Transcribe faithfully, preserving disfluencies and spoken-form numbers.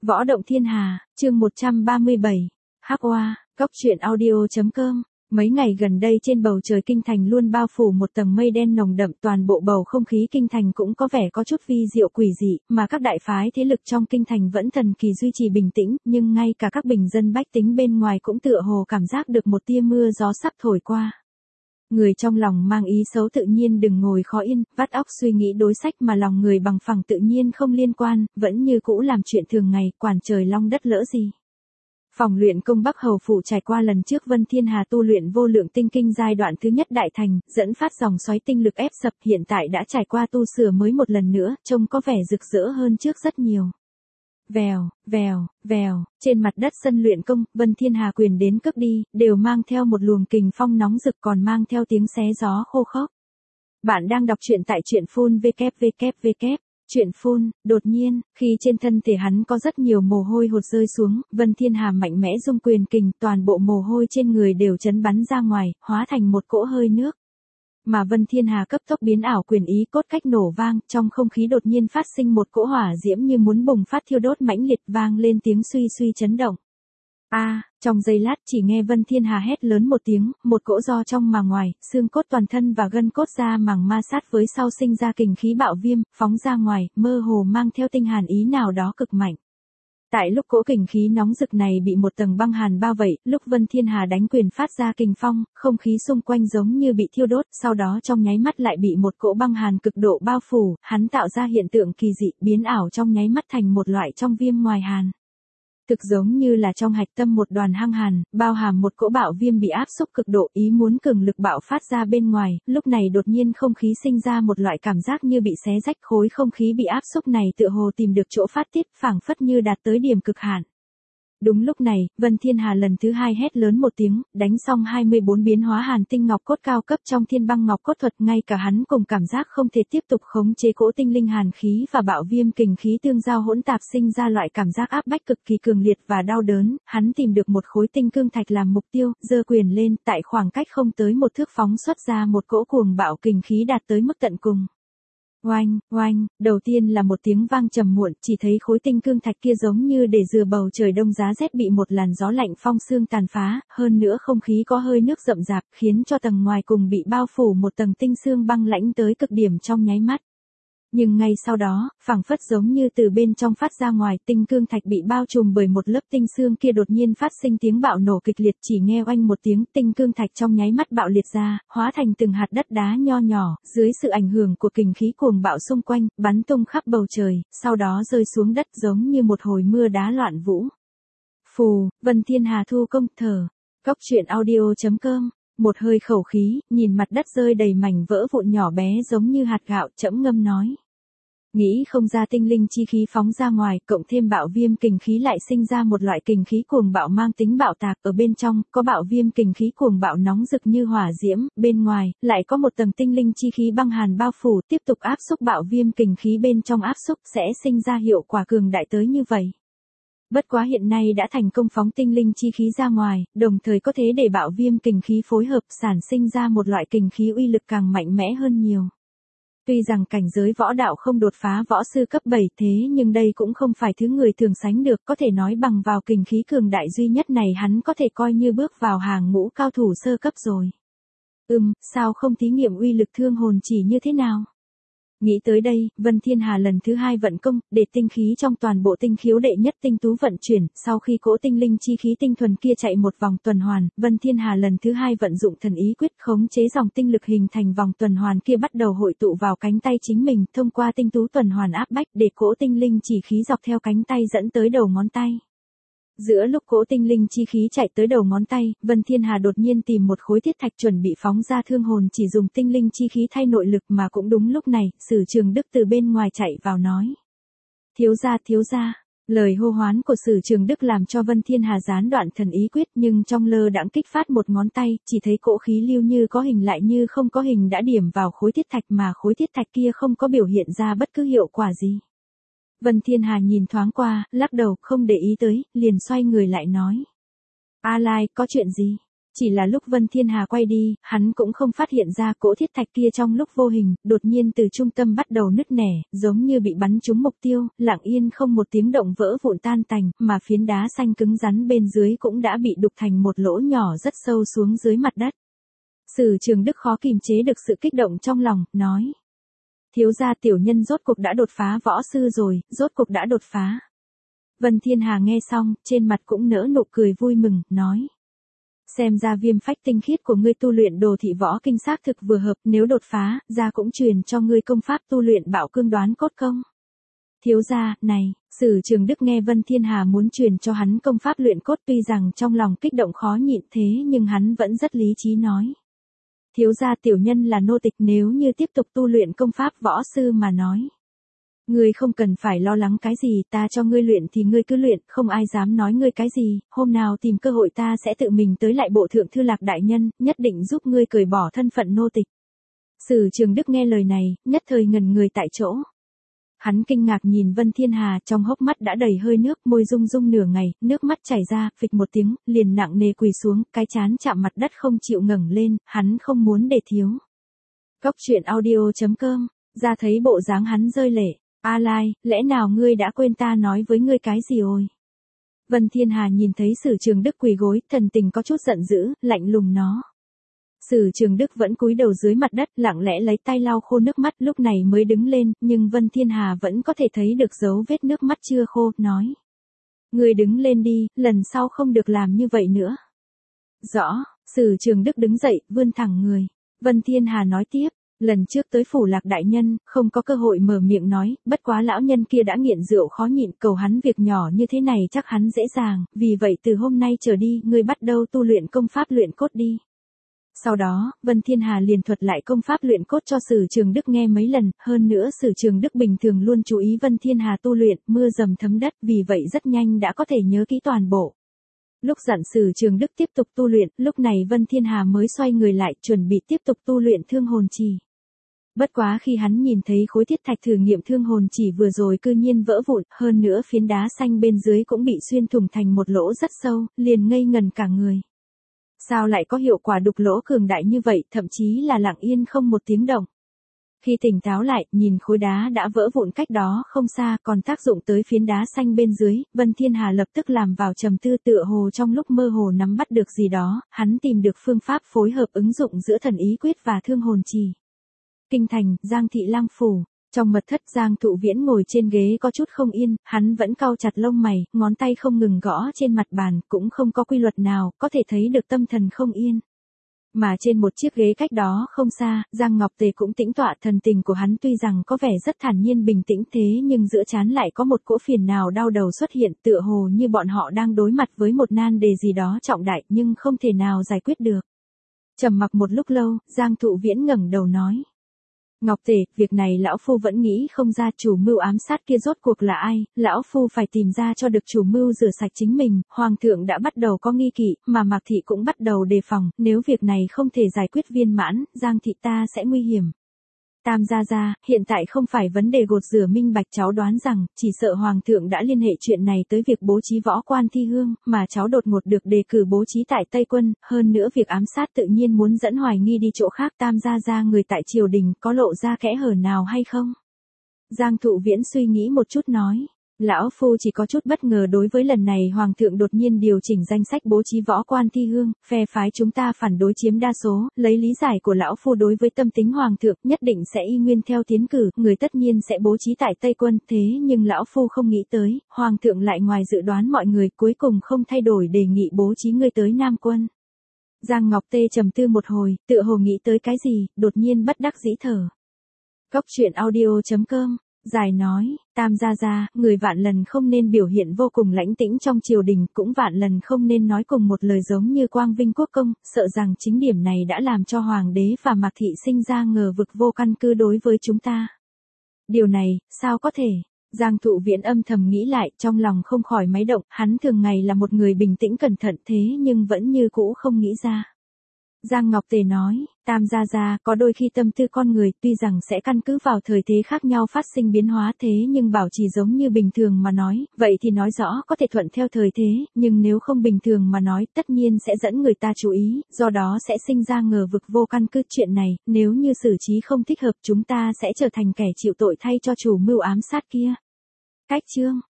Võ động thiên hà, chương một trăm ba mươi bảy. Hắc Oa, Cốc Truyện Audio chấm com. Mấy ngày gần đây trên bầu trời kinh thành luôn bao phủ một tầng mây đen nồng đậm, toàn bộ bầu không khí kinh thành cũng có vẻ có chút vi diệu quỷ dị, mà các đại phái thế lực trong kinh thành vẫn thần kỳ duy trì bình tĩnh, nhưng ngay cả các bình dân bách tính bên ngoài cũng tựa hồ cảm giác được một tia mưa gió sắp thổi qua. Người trong lòng mang ý xấu tự nhiên đừng ngồi khó yên, vắt óc suy nghĩ đối sách, mà lòng người bằng phẳng tự nhiên không liên quan, vẫn như cũ làm chuyện thường ngày, quản trời long đất lỡ gì. Phòng luyện công Bắc Hầu Phủ trải qua lần trước Vân Thiên Hà tu luyện vô lượng tinh kinh giai đoạn thứ nhất đại thành, dẫn phát dòng xoáy tinh lực ép sập, hiện tại đã trải qua tu sửa mới một lần nữa, trông có vẻ rực rỡ hơn trước rất nhiều. Vèo, vèo, vèo, trên mặt đất sân luyện công, Vân Thiên Hà quyền đến cấp đi, đều mang theo một luồng kình phong nóng rực, còn mang theo tiếng xé gió khô khốc. Bạn đang đọc truyện tại truyện phun vê kép vê kép vê kép. Truyện phun, đột nhiên, khi trên thân thể hắn có rất nhiều mồ hôi hột rơi xuống, Vân Thiên Hà mạnh mẽ dung quyền kình, toàn bộ mồ hôi trên người đều chấn bắn ra ngoài, hóa thành một cỗ hơi nước. Mà Vân Thiên Hà cấp tốc biến ảo quyền ý cốt cách nổ vang, trong không khí đột nhiên phát sinh một cỗ hỏa diễm như muốn bùng phát thiêu đốt mãnh liệt, vang lên tiếng suy suy chấn động. A, à, trong giây lát chỉ nghe Vân Thiên Hà hét lớn một tiếng, một cỗ do trong mà ngoài, xương cốt toàn thân và gân cốt da màng ma sát với sau sinh ra kình khí bạo viêm, phóng ra ngoài, mơ hồ mang theo tinh hàn ý nào đó cực mạnh. Tại lúc cỗ kình khí nóng rực này bị một tầng băng hàn bao vây, lúc Vân Thiên Hà đánh quyền phát ra kình phong, không khí xung quanh giống như bị thiêu đốt, sau đó trong nháy mắt lại bị một cỗ băng hàn cực độ bao phủ, hắn tạo ra hiện tượng kỳ dị, biến ảo trong nháy mắt thành một loại trong viêm ngoài hàn. Thực giống như là trong hạch tâm một đoàn hăng hàn, bao hàm một cỗ bạo viêm bị áp xúc cực độ, ý muốn cường lực bạo phát ra bên ngoài, lúc này đột nhiên không khí sinh ra một loại cảm giác như bị xé rách, khối không khí bị áp xúc này tựa hồ tìm được chỗ phát tiết, phảng phất như đạt tới điểm cực hạn. Đúng lúc này, Vân Thiên Hà lần thứ hai hét lớn một tiếng, đánh xong hai mươi bốn biến hóa hàn tinh ngọc cốt cao cấp trong thiên băng ngọc cốt thuật, ngay cả hắn cùng cảm giác không thể tiếp tục khống chế cỗ tinh linh hàn khí và bạo viêm kình khí tương giao hỗn tạp, sinh ra loại cảm giác áp bách cực kỳ cường liệt và đau đớn, hắn tìm được một khối tinh cương thạch làm mục tiêu, giơ quyền lên, tại khoảng cách không tới một thước phóng xuất ra một cỗ cuồng bạo kình khí đạt tới mức tận cùng. Oanh, oanh, đầu tiên là một tiếng vang trầm muộn, chỉ thấy khối tinh cương thạch kia giống như để dừa bầu trời đông giá rét bị một làn gió lạnh phong sương tàn phá, hơn nữa không khí có hơi nước rậm rạp, khiến cho tầng ngoài cùng bị bao phủ một tầng tinh sương băng lãnh tới cực điểm trong nháy mắt. Nhưng ngay sau đó, phảng phất giống như từ bên trong phát ra ngoài, tinh cương thạch bị bao trùm bởi một lớp tinh sương kia đột nhiên phát sinh tiếng bạo nổ kịch liệt, chỉ nghe oanh một tiếng, tinh cương thạch trong nháy mắt bạo liệt ra, hóa thành từng hạt đất đá nho nhỏ, dưới sự ảnh hưởng của kình khí cuồng bạo xung quanh, bắn tung khắp bầu trời, sau đó rơi xuống đất giống như một hồi mưa đá loạn vũ. Phù, Vân Thiên Hà thu công thở. Cốc Truyện Audio chấm com. Một hơi khẩu khí, nhìn mặt đất rơi đầy mảnh vỡ vụn nhỏ bé giống như hạt gạo, trẫm ngâm nói. Nghĩ không ra tinh linh chi khí phóng ra ngoài, cộng thêm bạo viêm kình khí lại sinh ra một loại kình khí cuồng bạo mang tính bạo tạc, ở bên trong, có bạo viêm kình khí cuồng bạo nóng rực như hỏa diễm, bên ngoài, lại có một tầng tinh linh chi khí băng hàn bao phủ, tiếp tục áp xúc bạo viêm kình khí bên trong áp xúc, sẽ sinh ra hiệu quả cường đại tới như vậy. Bất quá hiện nay đã thành công phóng tinh linh chi khí ra ngoài, đồng thời có thể để bạo viêm kình khí phối hợp sản sinh ra một loại kình khí uy lực càng mạnh mẽ hơn nhiều. Tuy rằng cảnh giới võ đạo không đột phá võ sư cấp bảy, thế nhưng đây cũng không phải thứ người thường sánh được, có thể nói bằng vào kình khí cường đại duy nhất này hắn có thể coi như bước vào hàng ngũ cao thủ sơ cấp rồi. Ừm, sao không thí nghiệm uy lực thương hồn chỉ như thế nào? Nghĩ tới đây, Vân Thiên Hà lần thứ hai vận công, để tinh khí trong toàn bộ tinh khiếu đệ nhất tinh tú vận chuyển, sau khi cỗ tinh linh chi khí tinh thuần kia chạy một vòng tuần hoàn, Vân Thiên Hà lần thứ hai vận dụng thần ý quyết khống chế dòng tinh lực hình thành vòng tuần hoàn kia bắt đầu hội tụ vào cánh tay chính mình, thông qua tinh tú tuần hoàn áp bách để cỗ tinh linh chỉ khí dọc theo cánh tay dẫn tới đầu ngón tay. Giữa lúc cỗ tinh linh chi khí chạy tới đầu ngón tay, Vân Thiên Hà đột nhiên tìm một khối thiết thạch chuẩn bị phóng ra thương hồn, chỉ dùng tinh linh chi khí thay nội lực, mà cũng đúng lúc này, Sử Trường Đức từ bên ngoài chạy vào nói. Thiếu gia, thiếu gia. Lời hô hoán của Sử Trường Đức làm cho Vân Thiên Hà gián đoạn thần ý quyết, nhưng trong lơ đãng kích phát một ngón tay, chỉ thấy cỗ khí lưu như có hình lại như không có hình đã điểm vào khối thiết thạch, mà khối thiết thạch kia không có biểu hiện ra bất cứ hiệu quả gì. Vân Thiên Hà nhìn thoáng qua, lắc đầu, không để ý tới, liền xoay người lại nói. A Lai, có chuyện gì? Chỉ là lúc Vân Thiên Hà quay đi, hắn cũng không phát hiện ra cỗ thiết thạch kia trong lúc vô hình, đột nhiên từ trung tâm bắt đầu nứt nẻ, giống như bị bắn trúng mục tiêu, lặng yên không một tiếng động vỡ vụn tan tành, mà phiến đá xanh cứng rắn bên dưới cũng đã bị đục thành một lỗ nhỏ rất sâu xuống dưới mặt đất. Sử Trường Đức khó kìm chế được sự kích động trong lòng, nói. Thiếu gia tiểu nhân rốt cuộc đã đột phá võ sư rồi, rốt cuộc đã đột phá. Vân Thiên Hà nghe xong, trên mặt cũng nở nụ cười vui mừng, nói. Xem ra viêm phách tinh khiết của ngươi tu luyện đồ thị võ kinh xác thực vừa hợp, nếu đột phá, gia cũng truyền cho ngươi công pháp tu luyện bạo cương đoán cốt công. Thiếu gia, này, Sử Trường Đức nghe Vân Thiên Hà muốn truyền cho hắn công pháp luyện cốt, tuy rằng trong lòng kích động khó nhịn thế nhưng hắn vẫn rất lý trí nói. Thiếu gia tiểu nhân là nô tịch, nếu như tiếp tục tu luyện công pháp võ sư mà nói. Ngươi không cần phải lo lắng cái gì, ta cho ngươi luyện thì ngươi cứ luyện, không ai dám nói ngươi cái gì, hôm nào tìm cơ hội ta sẽ tự mình tới lại bộ thượng thư Lạc đại nhân, nhất định giúp ngươi cởi bỏ thân phận nô tịch. Sử Trường Đức nghe lời này, nhất thời ngẩn người tại chỗ. Hắn kinh ngạc nhìn Vân Thiên Hà, trong hốc mắt đã đầy hơi nước, môi rung rung nửa ngày, nước mắt chảy ra, phịch một tiếng, liền nặng nề quỳ xuống, cái trán chạm mặt đất không chịu ngẩng lên, hắn không muốn để thiếu. Góc truyện audio chấm com, ra thấy bộ dáng hắn rơi lệ. A Lai, lẽ nào ngươi đã quên ta nói với ngươi cái gì rồi? Vân Thiên Hà nhìn thấy Sử Trường Đức quỳ gối, thần tình có chút giận dữ, lạnh lùng nó. Sử Trường Đức vẫn cúi đầu dưới mặt đất, lặng lẽ lấy tay lau khô nước mắt, lúc này mới đứng lên, nhưng Vân Thiên Hà vẫn có thể thấy được dấu vết nước mắt chưa khô, nói. Ngươi đứng lên đi, lần sau không được làm như vậy nữa. Rõ, Sử Trường Đức đứng dậy, vươn thẳng người. Vân Thiên Hà nói tiếp. Lần trước tới phủ Lạc đại nhân, không có cơ hội mở miệng nói, bất quá lão nhân kia đã nghiện rượu khó nhịn, cầu hắn việc nhỏ như thế này chắc hắn dễ dàng, vì vậy từ hôm nay trở đi, ngươi bắt đầu tu luyện công pháp luyện cốt đi. Sau đó, Vân Thiên Hà liền thuật lại công pháp luyện cốt cho Sử Trường Đức nghe mấy lần, hơn nữa Sử Trường Đức bình thường luôn chú ý Vân Thiên Hà tu luyện, mưa dầm thấm đất, vì vậy rất nhanh đã có thể nhớ kỹ toàn bộ. Lúc dặn Sử Trường Đức tiếp tục tu luyện, lúc này Vân Thiên Hà mới xoay người lại, chuẩn bị tiếp tục tu luyện thương hồn trì. Bất quá khi hắn nhìn thấy khối thiết thạch thử nghiệm thương hồn chỉ vừa rồi cư nhiên vỡ vụn, hơn nữa phiến đá xanh bên dưới cũng bị xuyên thủng thành một lỗ rất sâu, liền ngây ngần cả người. Sao lại có hiệu quả đục lỗ cường đại như vậy, thậm chí là lặng yên không một tiếng động. Khi tỉnh táo lại, nhìn khối đá đã vỡ vụn cách đó không xa, còn tác dụng tới phiến đá xanh bên dưới, Vân Thiên Hà lập tức làm vào trầm tư, tựa hồ trong lúc mơ hồ nắm bắt được gì đó, hắn tìm được phương pháp phối hợp ứng dụng giữa thần ý quyết và thương hồn trì. Kinh thành, Giang thị lang phủ, trong mật thất Giang Thụ Viễn ngồi trên ghế có chút không yên, hắn vẫn cau chặt lông mày, ngón tay không ngừng gõ trên mặt bàn, cũng không có quy luật nào, có thể thấy được tâm thần không yên. Mà trên một chiếc ghế cách đó không xa, Giang Ngọc Tề cũng tĩnh tọa, thần tình của hắn tuy rằng có vẻ rất thản nhiên bình tĩnh thế nhưng giữa trán lại có một cỗ phiền nào đau đầu xuất hiện, tựa hồ như bọn họ đang đối mặt với một nan đề gì đó trọng đại nhưng không thể nào giải quyết được. Trầm mặc một lúc lâu, Giang Thụ Viễn ngẩng đầu nói. Ngọc Tề, việc này lão phu vẫn nghĩ không ra, chủ mưu ám sát kia rốt cuộc là ai, lão phu phải tìm ra cho được chủ mưu rửa sạch chính mình, hoàng thượng đã bắt đầu có nghi kỵ, mà Mạc thị cũng bắt đầu đề phòng, nếu việc này không thể giải quyết viên mãn, Giang thị ta sẽ nguy hiểm. Tam gia gia, hiện tại không phải vấn đề gột rửa minh bạch, cháu đoán rằng, chỉ sợ hoàng thượng đã liên hệ chuyện này tới việc bố trí võ quan thi hương, mà cháu đột ngột được đề cử bố trí tại Tây Quân, hơn nữa việc ám sát tự nhiên muốn dẫn hoài nghi đi chỗ khác. Tam gia gia người tại triều đình có lộ ra kẽ hở nào hay không? Giang Thụ Viễn suy nghĩ một chút nói. Lão phu chỉ có chút bất ngờ đối với lần này hoàng thượng đột nhiên điều chỉnh danh sách bố trí võ quan thi hương, phe phái chúng ta phản đối chiếm đa số, lấy lý giải của lão phu đối với tâm tính hoàng thượng, nhất định sẽ y nguyên theo tiến cử, người tất nhiên sẽ bố trí tại Tây Quân, thế nhưng lão phu không nghĩ tới, hoàng thượng lại ngoài dự đoán mọi người, cuối cùng không thay đổi đề nghị bố trí người tới Nam Quân. Giang Ngọc Tê trầm tư một hồi, tựa hồ nghĩ tới cái gì, đột nhiên bất đắc dĩ thở. Góc truyện audio chấm com Giải nói, Tam gia gia, người vạn lần không nên biểu hiện vô cùng lãnh tĩnh trong triều đình, cũng vạn lần không nên nói cùng một lời giống như Quang Vinh Quốc công, sợ rằng chính điểm này đã làm cho hoàng đế và Mạc thị sinh ra ngờ vực vô căn cứ đối với chúng ta. Điều này, sao có thể? Giang Thụ Viễn âm thầm nghĩ lại, trong lòng không khỏi máy động, hắn thường ngày là một người bình tĩnh cẩn thận thế nhưng vẫn như cũ không nghĩ ra. Giang Ngọc Tề nói, Tam gia gia, có đôi khi tâm tư con người tuy rằng sẽ căn cứ vào thời thế khác nhau phát sinh biến hóa thế nhưng bảo trì giống như bình thường mà nói, vậy thì nói rõ có thể thuận theo thời thế, nhưng nếu không bình thường mà nói tất nhiên sẽ dẫn người ta chú ý, do đó sẽ sinh ra ngờ vực vô căn cứ chuyện này, nếu như xử trí không thích hợp chúng ta sẽ trở thành kẻ chịu tội thay cho chủ mưu ám sát kia. Cách chương